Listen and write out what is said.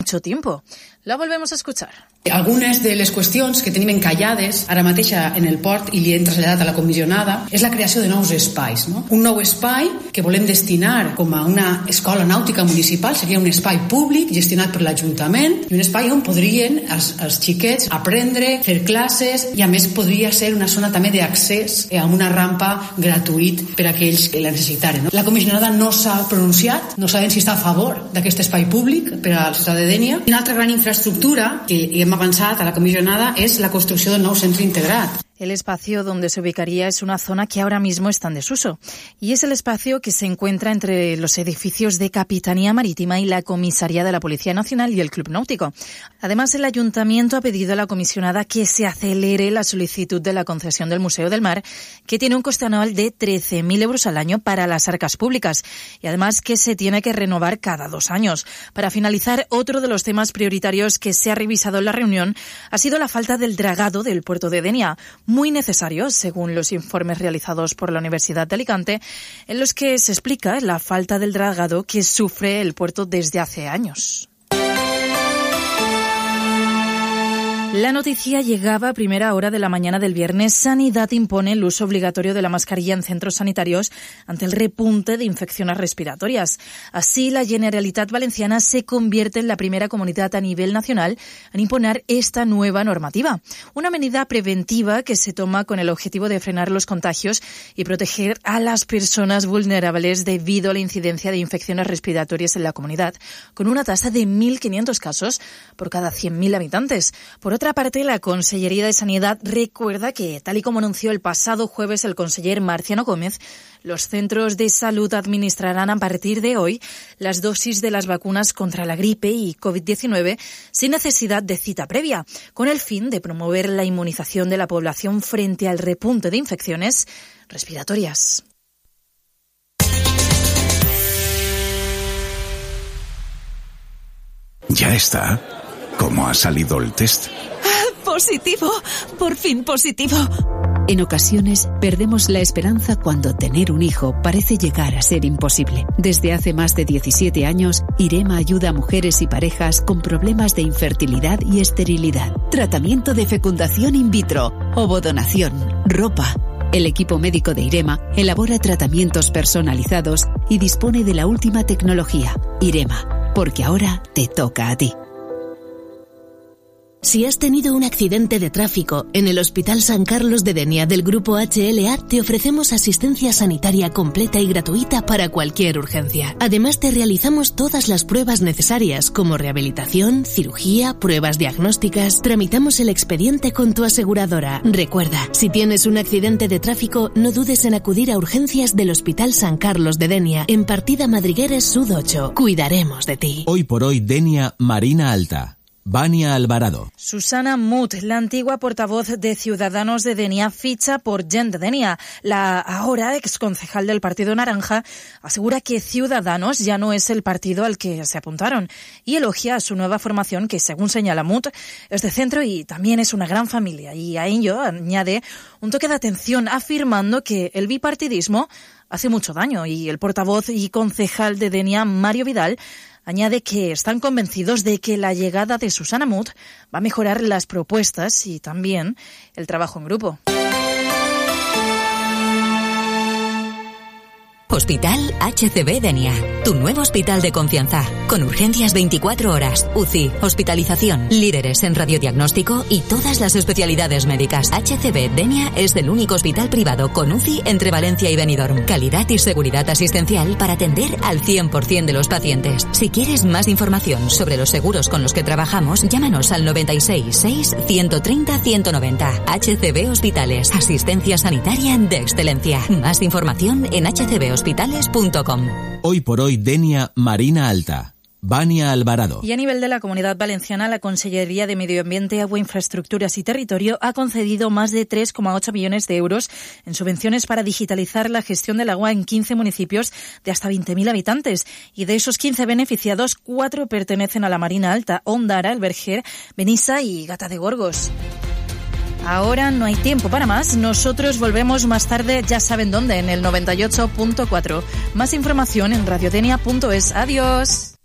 mucho tiempo. La volvemos a escuchar. Algunes de les qüestions que tenim encallades ara mateix en el port i li hem traslladat a la comissionada és la creació de nous espais. No? Un nou espai que volem destinar com a una escola nàutica municipal, seria un espai públic gestionat per l'Ajuntament i un espai on podrien els xiquets aprendre, fer classes i a més podria ser una zona també d'accés amb una rampa gratuït per a aquells que la necessitaren. No? La comissionada no s'ha pronunciat, no sabem si està a favor d'aquest espai públic per a la ciutat de Dénia. Una altra gran infraestructura que hem avançat a la comissionada és la construcció del nou centre integrat. El espacio donde se ubicaría es una zona que ahora mismo está en desuso y es el espacio que se encuentra entre los edificios de Capitanía Marítima y la Comisaría de la Policía Nacional y el Club Náutico. Además, el Ayuntamiento ha pedido a la comisionada que se acelere la solicitud de la concesión del Museo del Mar, que tiene un coste anual de 13.000 euros al año para las arcas públicas y además que se tiene que renovar cada 2 años. Para finalizar, otro de los temas prioritarios que se ha revisado en la reunión ha sido la falta del dragado del puerto de Dénia, muy necesario, según los informes realizados por la Universidad de Alicante, en los que se explica la falta del dragado que sufre el puerto desde hace años. La noticia llegaba a primera hora de la mañana del viernes. Sanidad impone el uso obligatorio de la mascarilla en centros sanitarios ante el repunte de infecciones respiratorias. Así, la Generalitat Valenciana se convierte en la primera comunidad a nivel nacional en imponer esta nueva normativa. Una medida preventiva que se toma con el objetivo de frenar los contagios y proteger a las personas vulnerables debido a la incidencia de infecciones respiratorias en la comunidad, con una tasa de 1.500 casos por cada 100.000 habitantes. Por otra parte, la Consellería de Sanidad recuerda que, tal y como anunció el pasado jueves el conseller Marciano Gómez, los centros de salud administrarán a partir de hoy las dosis de las vacunas contra la gripe y COVID-19 sin necesidad de cita previa, con el fin de promover la inmunización de la población frente al repunte de infecciones respiratorias. Ya está. ¿Cómo ha salido el test? ¡Positivo! ¡Por fin positivo! En ocasiones, perdemos la esperanza cuando tener un hijo parece llegar a ser imposible. Desde hace más de 17 años, IREMA ayuda a mujeres y parejas con problemas de infertilidad y esterilidad. Tratamiento de fecundación in vitro, ovodonación, ropa. El equipo médico de IREMA elabora tratamientos personalizados y dispone de la última tecnología. IREMA, porque ahora te toca a ti. Si has tenido un accidente de tráfico, en el Hospital San Carlos de Dénia del Grupo HLA te ofrecemos asistencia sanitaria completa y gratuita para cualquier urgencia. Además te realizamos todas las pruebas necesarias como rehabilitación, cirugía, pruebas diagnósticas. Tramitamos el expediente con tu aseguradora. Recuerda, si tienes un accidente de tráfico, no dudes en acudir a urgencias del Hospital San Carlos de Dénia en Partida Madrigueres Sud 8. Cuidaremos de ti. Hoy por hoy Dénia, Marina Alta. Vania Alvarado. Susana Mut, la antigua portavoz de Ciudadanos de Dénia, ficha por Gent de Dénia. La ahora exconcejal del Partido Naranja asegura que Ciudadanos ya no es el partido al que se apuntaron y elogia a su nueva formación que, según señala Mut, es de centro y también es una gran familia. Y a ello añade un toque de atención afirmando que el bipartidismo hace mucho daño y el portavoz y concejal de Dénia, Mario Vidal, añade que están convencidos de que la llegada de Susana Mut va a mejorar las propuestas y también el trabajo en grupo. Hospital HCB Dénia, tu nuevo hospital de confianza, con urgencias 24 horas, UCI, hospitalización, líderes en radiodiagnóstico y todas las especialidades médicas. HCB Dénia es el único hospital privado con UCI entre Valencia y Benidorm. Calidad y seguridad asistencial para atender al 100% de los pacientes. Si quieres más información sobre los seguros con los que trabajamos, llámanos al 96 6 130 190. HCB Hospitales, asistencia sanitaria de excelencia. Más información en hcbhospitales.com. Hoy por hoy Dénia, Marina Alta. Vania Alvarado. Y a nivel de la Comunidad Valenciana, la Consellería de Medio Ambiente, Agua, Infraestructuras y Territorio ha concedido más de 3,8 millones de euros en subvenciones para digitalizar la gestión del agua en 15 municipios de hasta 20.000 habitantes. Y de esos 15 beneficiados, 4 pertenecen a la Marina Alta: Ondara, El Verger, Benissa y Gata de Gorgos. Ahora no hay tiempo para más. Nosotros volvemos más tarde, ya saben dónde, en el 98.4. Más información en radiodenia.es. Adiós.